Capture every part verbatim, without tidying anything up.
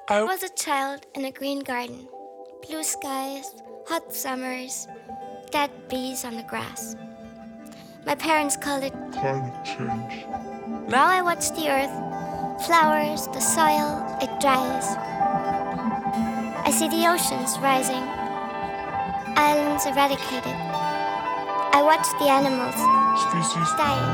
I was a child in a green garden. Blue skies, hot summers, dead bees on the grass. My parents called it climate change. Now I watch the earth, flowers, the soil, it dries. I see the oceans rising, islands eradicated. I watch the animals, species dying.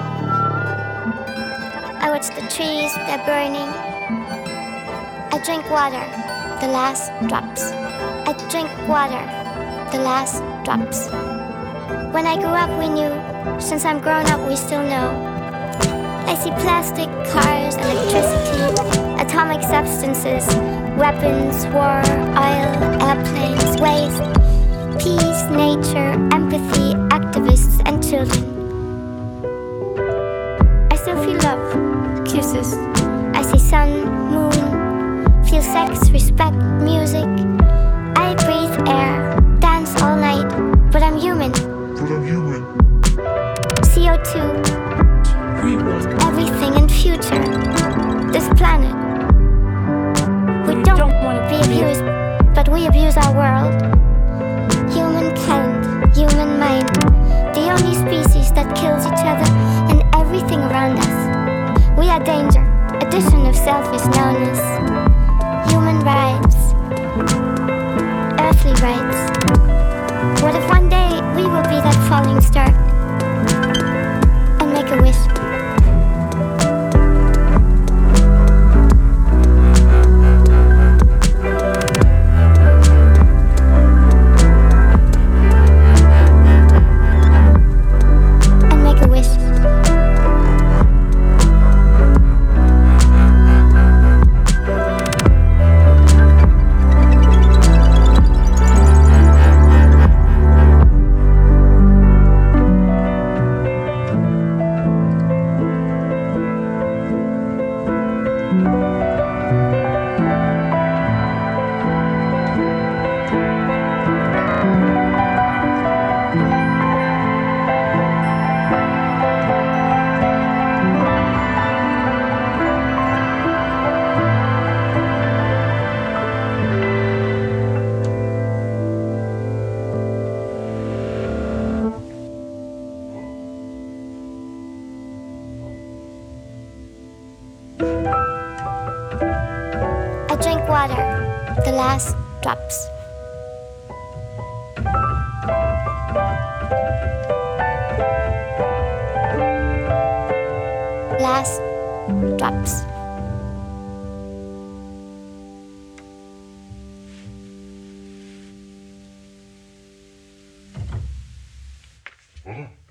I watch the trees, they're burning. I drink water, the last drops. I drink water, the last drops. When I grew up, we knew. Since I'm grown up, we still know. I see plastic, cars, electricity, atomic substances, weapons, war, oil, airplanes, waste, peace, nature, empathy, activists, and children. I still feel love, kisses. I see sun, moon, feel sex, respect, music. I breathe air, dance all night, but I'm human. But I'm human. C O two, everything in future. This planet. We don't, don't want to be abused, but we abuse our world. Humankind, human mind, the only species that kills each other and everything around us. We are danger, addition of self is known as human rights, earthly rights. What if one day we will be that falling star and make a wish? And make a wish. I drink water, the last drops. Last drops. Voilà.